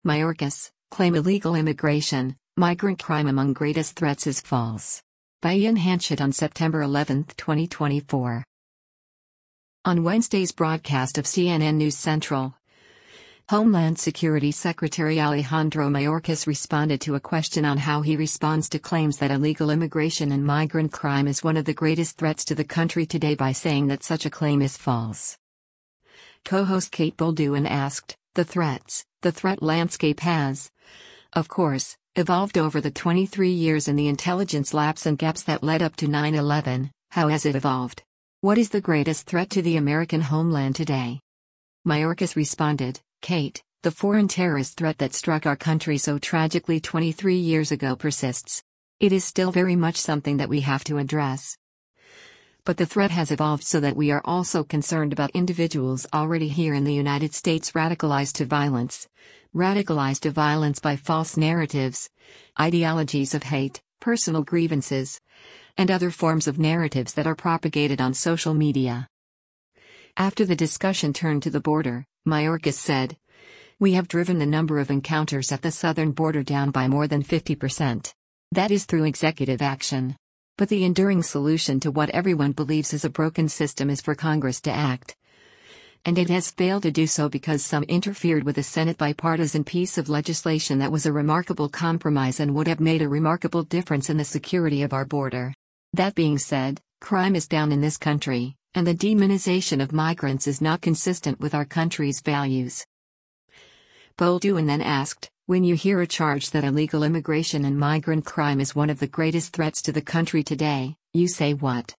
Mayorkas, claim illegal immigration, migrant crime among greatest threats is false. By Ian Hanchett on September 11, 2024. On Wednesday's broadcast of CNN News Central, Homeland Security Secretary Alejandro Mayorkas responded to a question on how he responds to claims that illegal immigration and migrant crime is one of the greatest threats to the country today by saying that such a claim is false. Co-host Kate Bolduan asked, the threat landscape has, of course, evolved over the 23 years in the intelligence lapse and gaps that led up to 9/11. How has it evolved? What is the greatest threat to the American homeland today? Mayorkas responded, Kate, the foreign terrorist threat that struck our country so tragically 23 years ago persists. It is still very much something that we have to address. But the threat has evolved so that we are also concerned about individuals already here in the United States radicalized to violence by false narratives, ideologies of hate, personal grievances, and other forms of narratives that are propagated on social media. After the discussion turned to the border, Mayorkas said, we have driven the number of encounters at the southern border down by more than 50%. That is through executive action. But the enduring solution to what everyone believes is a broken system is for Congress to act. And it has failed to do so because some interfered with a Senate bipartisan piece of legislation that was a remarkable compromise and would have made a remarkable difference in the security of our border. That being said, crime is down in this country, and the demonization of migrants is not consistent with our country's values. Bolduan then asked, when you hear a charge that illegal immigration and migrant crime is one of the greatest threats to the country today, you say what?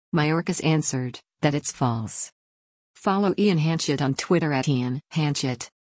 Mayorkas answered, that it's false. Follow Ian Hanchett on Twitter @Ian Hanchett.